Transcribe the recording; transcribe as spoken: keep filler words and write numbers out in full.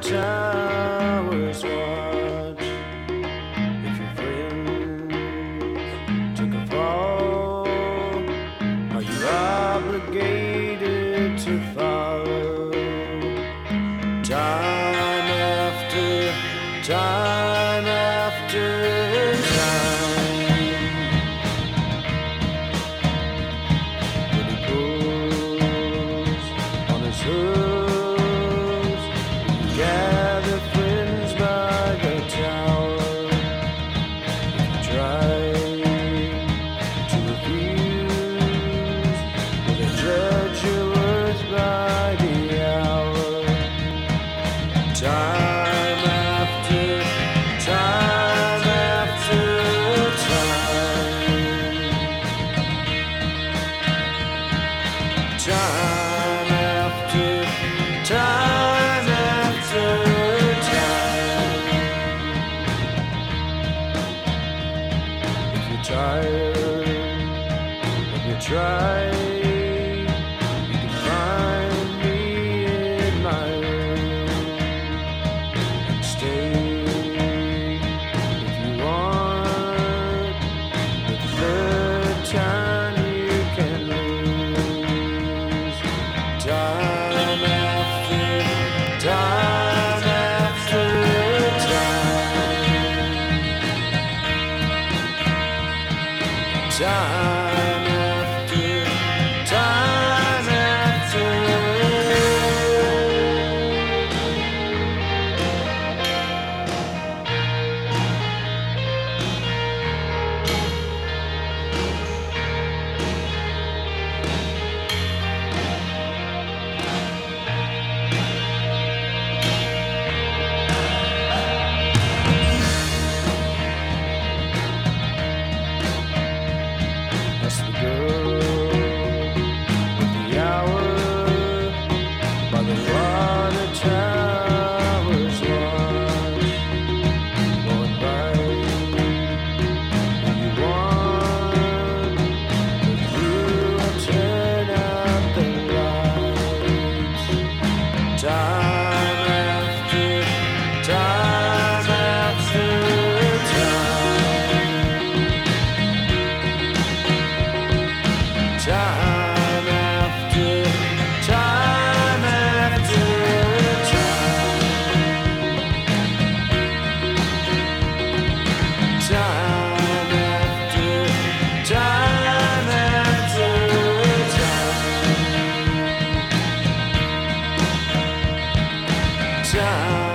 towers watch. If your friends took a fall, are you obligated to follow? Time after time after time, when he pulls on his hooves, gather friends by the tower. If you try to refuse, will they judge your worth by the hour? Time after time after time, time after time after time. If you're tired of your try, you can find me in my room and stay if you want. But the third time you can lose. Time after time after time, time after time after. That's the girl with the hour by the water towers watch, going by when you want, but you will turn out the lights. Time after time after time, time after time after time, time after time after time, time.